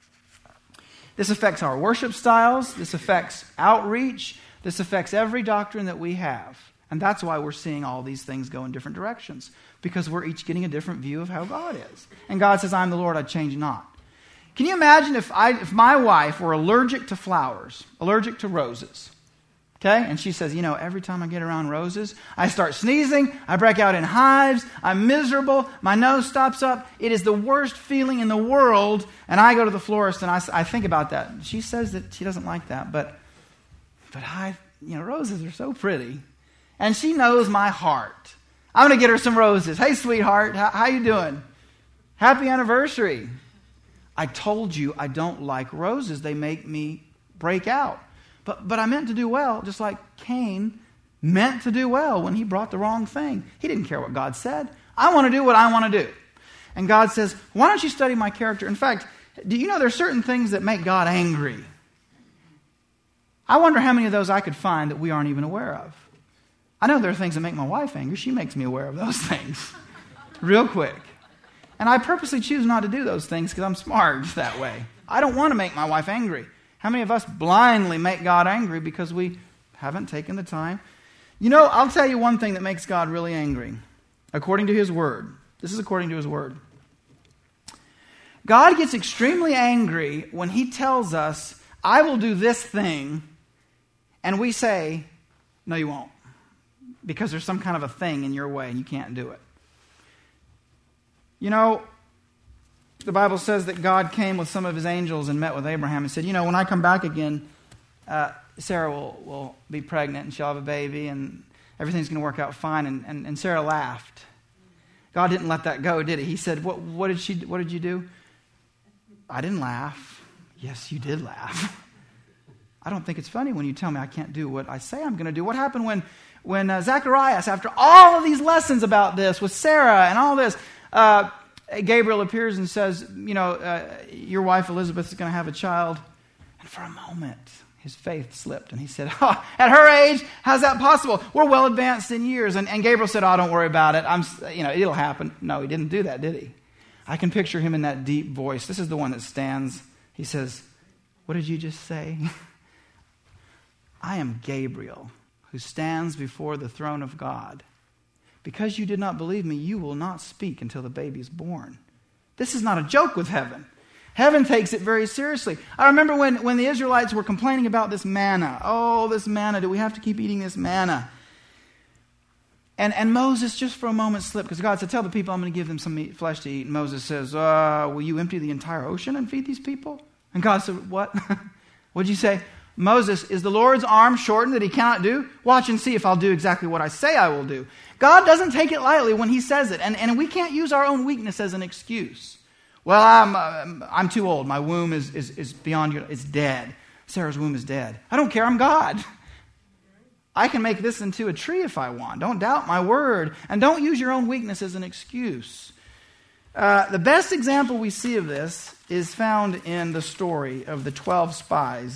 This affects our worship styles. This affects outreach. This affects every doctrine that we have. And that's why we're seeing all these things go in different directions. Because we're each getting a different view of how God is. And God says, I'm the Lord, I change not. Can you imagine if I, if my wife were allergic to flowers, allergic to roses? Okay? And she says, you know, every time I get around roses, I start sneezing, I break out in hives, I'm miserable, my nose stops up. It is the worst feeling in the world. And I go to the florist and I, I think about that. She says that she doesn't like that, but but I you know, roses are so pretty. And she knows my heart. I'm going to get her some roses. Hey, sweetheart, how, how you doing? Happy anniversary. I told you I don't like roses. They make me break out. But but I meant to do well, just like Cain meant to do well when he brought the wrong thing. He didn't care what God said. I want to do what I want to do. And God says, why don't you study my character? In fact, do you know there are certain things that make God angry? I wonder how many of those I could find that we aren't even aware of. I know there are things that make my wife angry. She makes me aware of those things real quick. And I purposely choose not to do those things because I'm smart that way. I don't want to make my wife angry. How many of us blindly make God angry because we haven't taken the time? You know, I'll tell you one thing that makes God really angry. According to His Word. This is according to His Word. God gets extremely angry when He tells us, I will do this thing, and we say, no, you won't. Because there's some kind of a thing in your way and you can't do it. You know, the Bible says that God came with some of His angels and met with Abraham and said, you know, when I come back again, uh, Sarah will, will be pregnant and she'll have a baby and everything's going to work out fine. And, and, and Sarah laughed. God didn't let that go, did He? He said, what, what did she? What did you do? I didn't laugh. Yes, you did laugh. I don't think it's funny when you tell me I can't do what I say I'm going to do. What happened when, when uh, Zacharias, after all of these lessons about this with Sarah and all this, uh, Gabriel appears and says, you know, uh, your wife Elizabeth is going to have a child. And for a moment, his faith slipped. And he said, oh, at her age, how's that possible? We're well advanced in years. And, and Gabriel said, oh, don't worry about it. I'm, you know, it'll happen. No, he didn't do that, did he? I can picture him in that deep voice. This is the one that stands. He says, what did you just say? I am Gabriel, who stands before the throne of God. Because you did not believe me, you will not speak until the baby is born. This is not a joke with heaven. Heaven takes it very seriously. I remember when, when the Israelites were complaining about this manna. Oh, this manna, do we have to keep eating this manna? And, and Moses just for a moment slipped, because God said, tell the people I'm going to give them some meat, flesh to eat. And Moses says, uh, will you empty the entire ocean and feed these people? And God said, what? What'd you say? Moses, is the Lord's arm shortened that He cannot do? Watch and see if I'll do exactly what I say I will do. God doesn't take it lightly when He says it. And, and we can't use our own weakness as an excuse. Well, I'm uh, I'm too old. My womb is, is, is beyond your... It's dead. Sarah's womb is dead. I don't care. I'm God. I can make this into a tree if I want. Don't doubt my word. And don't use your own weakness as an excuse. Uh, the best example we see of this is found in the story of the twelve spies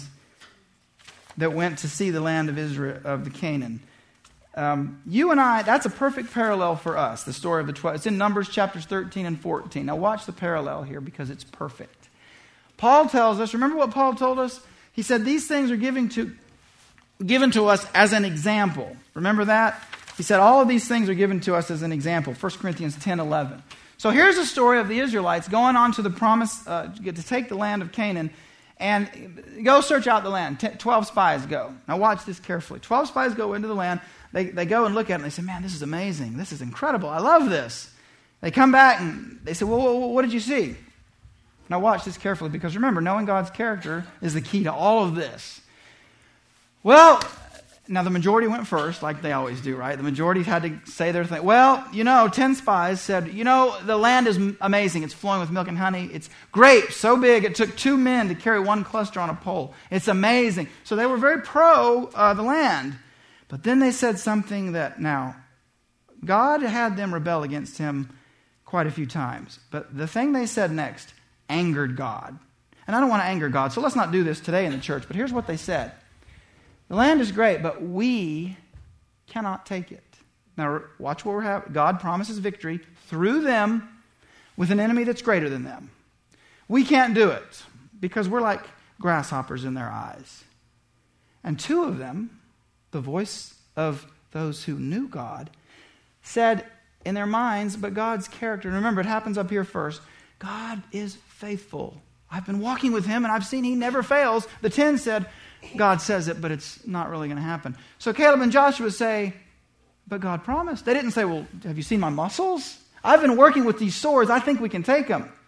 that went to see the land of Israel, of the Canaan. Um, you and I, that's a perfect parallel for us, the story of the twelve. It's in Numbers chapters thirteen and fourteen. Now watch the parallel here because it's perfect. Paul tells us, remember what Paul told us? He said these things are given to, given to us as an example. Remember that? He said all of these things are given to us as an example. First Corinthians ten eleven. So here's the story of the Israelites going on to the promise, uh, to take the land of Canaan. And go search out the land. Twelve spies go. Now watch this carefully. Twelve spies go into the land. They they go and look at it and they say, man, this is amazing. This is incredible. I love this. They come back and they say, well, well, what did you see? Now watch this carefully, because remember, knowing God's character is the key to all of this. Well, now the majority went first, like they always do, right? The majority had to say their thing. Well, you know, ten spies said, you know, the land is amazing. It's flowing with milk and honey. It's great, so big, it took two men to carry one cluster on a pole. It's amazing. So they were very pro uh, the land. But then they said something that, now, God had them rebel against Him quite a few times. But the thing they said next angered God. And I don't want to anger God, so let's not do this today in the church. But here's what they said. The land is great, but we cannot take it. Now, watch what we're having. God promises victory through them with an enemy that's greater than them. We can't do it because we're like grasshoppers in their eyes. And two of them, the voice of those who knew God, said in their minds, but God's character, and remember, it happens up here first, God is faithful. I've been walking with Him, and I've seen He never fails. The ten said, God says it, but it's not really going to happen. So Caleb and Joshua say, but God promised. They didn't say, well, have you seen my muscles? I've been working with these swords. I think we can take them.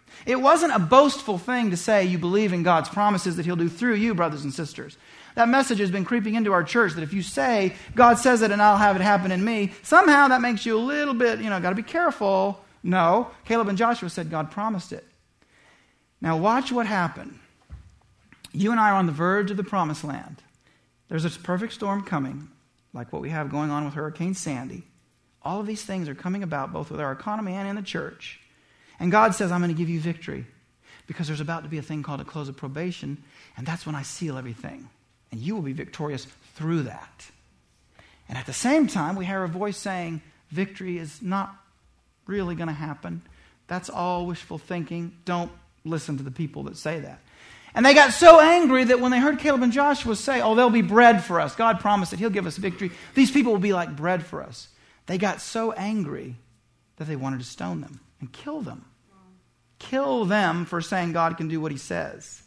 It wasn't a boastful thing to say you believe in God's promises that He'll do through you, brothers and sisters. That message has been creeping into our church that if you say, God says it and I'll have it happen in me, somehow that makes you a little bit, you know, got to be careful. No, Caleb and Joshua said God promised it. Now watch what happened. You and I are on the verge of the promised land. There's a perfect storm coming, like what we have going on with Hurricane Sandy. All of these things are coming about both with our economy and in the church. And God says, I'm going to give you victory because there's about to be a thing called a close of probation, and that's when I seal everything. And you will be victorious through that. And at the same time, we hear a voice saying, victory is not really going to happen. That's all wishful thinking. Don't listen to the people that say that. And they got so angry that when they heard Caleb and Joshua say, oh, there'll be bread for us. God promised that He'll give us victory. These people will be like bread for us. They got so angry that they wanted to stone them and kill them. Kill them for saying God can do what He says.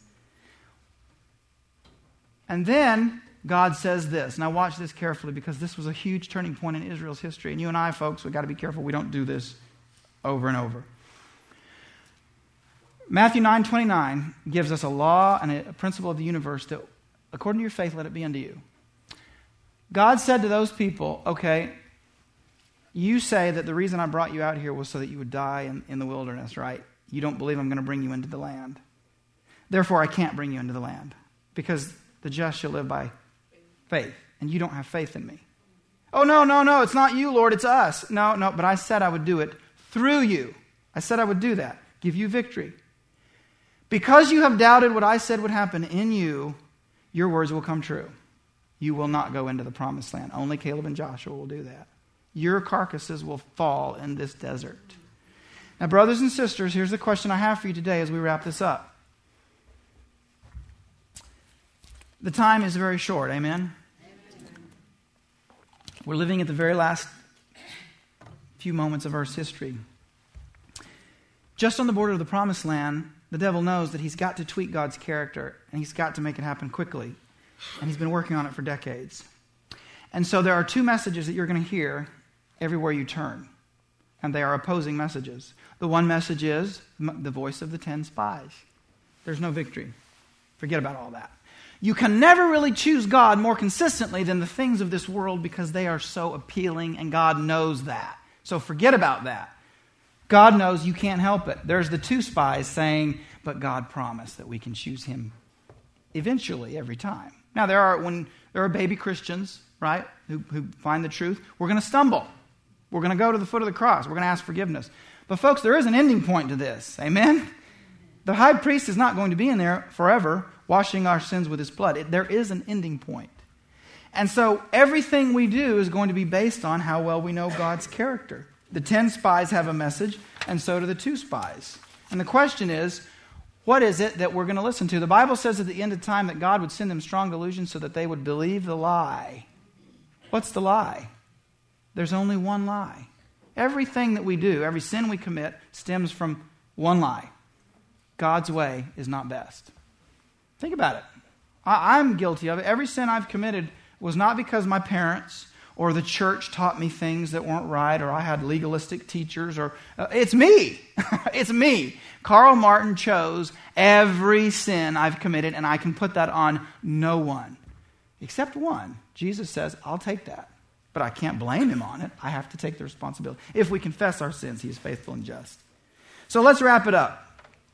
And then God says this. Now watch this carefully because this was a huge turning point in Israel's history. And you and I, folks, we've got to be careful we don't do this over and over. Matthew nine twenty-nine gives us a law and a principle of the universe that, according to your faith, let it be unto you. God said to those people, okay, you say that the reason I brought you out here was so that you would die in, in the wilderness, right? You don't believe I'm going to bring you into the land. Therefore, I can't bring you into the land because the just shall live by faith, and you don't have faith in me. Oh, no, no, no, it's not you, Lord, it's us. No, no, but I said I would do it through you. I said I would do that, give you victory. Because you have doubted what I said would happen in you, your words will come true. You will not go into the promised land. Only Caleb and Joshua will do that. Your carcasses will fall in this desert. Now, brothers and sisters, here's the question I have for you today as we wrap this up. The time is very short, amen? Amen. We're living at the very last few moments of Earth's history. Just on the border of the promised land, the devil knows that he's got to tweak God's character, and he's got to make it happen quickly. And he's been working on it for decades. And so there are two messages that you're going to hear everywhere you turn. And they are opposing messages. The one message is the voice of the ten spies. There's no victory. Forget about all that. You can never really choose God more consistently than the things of this world because they are so appealing, and God knows that. So forget about that. God knows you can't help it. There's the two spies saying, but God promised that we can choose Him eventually every time. Now, there are when there are baby Christians, right, who, who find the truth, we're going to stumble. We're going to go to the foot of the cross. We're going to ask forgiveness. But folks, there is an ending point to this. Amen? The high priest is not going to be in there forever washing our sins with His blood. It, there is an ending point. And so everything we do is going to be based on how well we know God's character. The ten spies have a message, and so do the two spies. And the question is, what is it that we're going to listen to? The Bible says at the end of time that God would send them strong delusion so that they would believe the lie. What's the lie? There's only one lie. Everything that we do, every sin we commit, stems from one lie. God's way is not best. Think about it. I, I'm guilty of it. Every sin I've committed was not because my parents or the church taught me things that weren't right, or I had legalistic teachers, or uh, it's me. It's me. Karl Martin chose every sin I've committed, and I can put that on no one. Except one. Jesus says, I'll take that. But I can't blame Him on it. I have to take the responsibility. If we confess our sins, He is faithful and just. So let's wrap it up.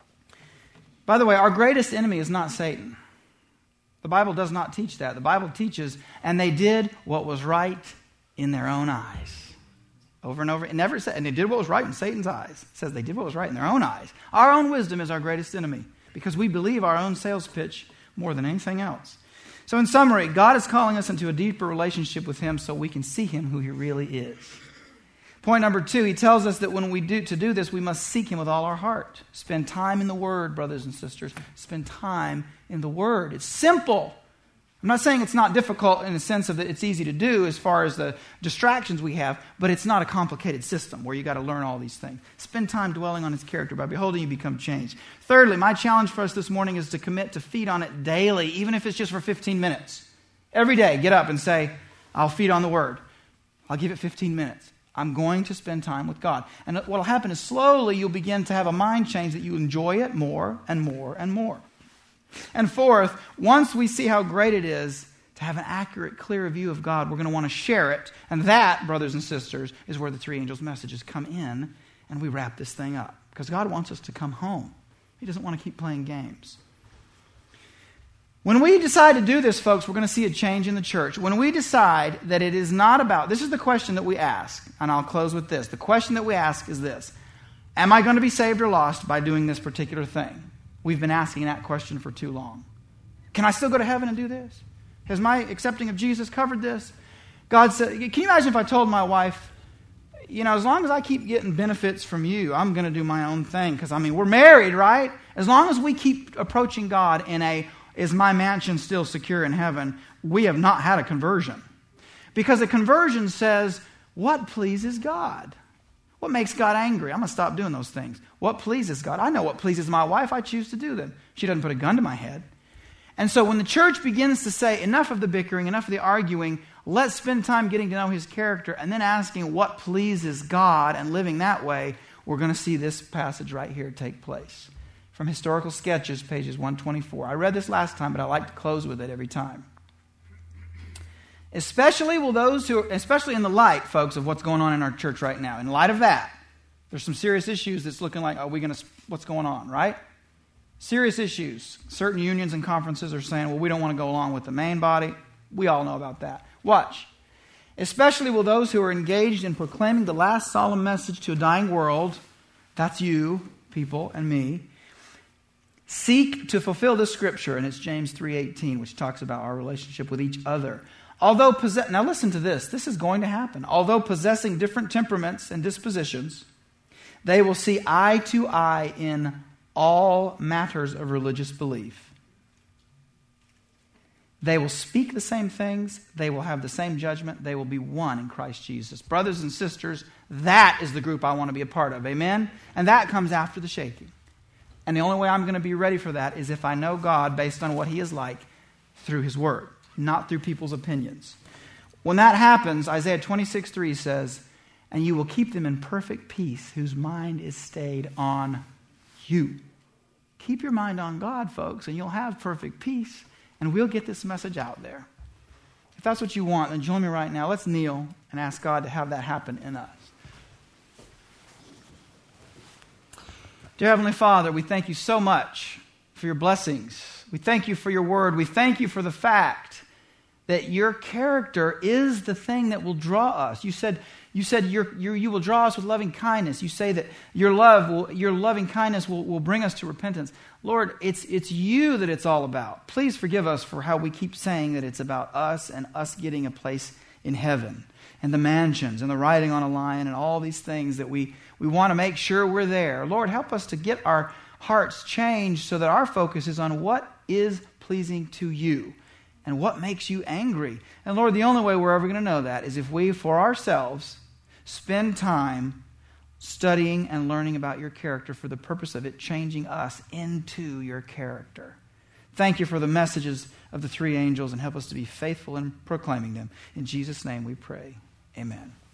By the way, our greatest enemy is not Satan. The Bible does not teach that. The Bible teaches, and they did what was right in their own eyes. Over and over. It never said, and they did what was right in Satan's eyes. It says they did what was right in their own eyes. Our own wisdom is our greatest enemy because we believe our own sales pitch more than anything else. So in summary, God is calling us into a deeper relationship with Him so we can see Him who He really is. Point number two, He tells us that when we do to do this, we must seek Him with all our heart. Spend time in the Word, brothers and sisters. Spend time in the Word. It's simple. I'm not saying it's not difficult in the sense of that it's easy to do as far as the distractions we have, but it's not a complicated system where you got to learn all these things. Spend time dwelling on His character. By beholding, you become changed. Thirdly, my challenge for us this morning is to commit to feed on it daily, even if it's just for fifteen minutes. Every day, get up and say, I'll feed on the Word. I'll give it fifteen minutes. I'm going to spend time with God. And what will happen is slowly you'll begin to have a mind change that you enjoy it more and more and more. And fourth, once we see how great it is to have an accurate, clear view of God, we're going to want to share it. And that, brothers and sisters, is where the three angels' messages come in, and we wrap this thing up. Because God wants us to come home. He doesn't want to keep playing games. When we decide to do this, folks, we're going to see a change in the church. When we decide that it is not about, this is the question that we ask, and I'll close with this. The question that we ask is this: am I going to be saved or lost by doing this particular thing? We've been asking that question for too long. Can I still go to heaven and do this? Has my accepting of Jesus covered this? God said, can you imagine if I told my wife, you know, as long as I keep getting benefits from you, I'm going to do my own thing. Because, I mean, we're married, right? As long as we keep approaching God in a, is my mansion still secure in heaven, we have not had a conversion. Because a conversion says, what pleases God? What makes God angry? I'm going to stop doing those things. What pleases God? I know what pleases my wife. I choose to do them. She doesn't put a gun to my head. And so when the church begins to say, enough of the bickering, enough of the arguing, let's spend time getting to know His character and then asking what pleases God and living that way, we're going to see this passage right here take place. From Historical Sketches, pages one twenty-four. I read this last time, but I like to close with it every time. Especially will those who, especially in the light, folks, of what's going on in our church right now. In light of that, there's some serious issues that's looking like, are we going to, what's going on, right? Serious issues. Certain unions and conferences are saying, well, we don't want to go along with the main body. We all know about that. Watch. Especially will those who are engaged in proclaiming the last solemn message to a dying world, that's you, people, and me, seek to fulfill this scripture, and it's James three eighteen, which talks about our relationship with each other. Although possess- now listen to this. This is going to happen. Although possessing different temperaments and dispositions, they will see eye to eye in all matters of religious belief. They will speak the same things. They will have the same judgment. They will be one in Christ Jesus. Brothers and sisters, that is the group I want to be a part of. Amen? And that comes after the shaking. And the only way I'm going to be ready for that is if I know God based on what He is like through His Word, not through people's opinions. When that happens, Isaiah twenty-six three says, and you will keep them in perfect peace, whose mind is stayed on you. Keep your mind on God, folks, and you'll have perfect peace, and we'll get this message out there. If that's what you want, then join me right now. Let's kneel and ask God to have that happen in us. Dear Heavenly Father, we thank you so much for your blessings. We thank you for your word. We thank you for the fact that your character is the thing that will draw us. You said you said you're, you're, you will draw us with loving kindness. You say that your love, will, your loving kindness will, will bring us to repentance. Lord, it's, it's you that it's all about. Please forgive us for how we keep saying that it's about us and us getting a place in heaven and the mansions and the riding on a lion and all these things that we, we want to make sure we're there. Lord, help us to get our hearts changed so that our focus is on what is pleasing to you and what makes you angry. And Lord, the only way we're ever going to know that is if we, for ourselves, spend time studying and learning about your character for the purpose of it changing us into your character. Thank you for the messages of the three angels and help us to be faithful in proclaiming them. In Jesus' name we pray. Amen.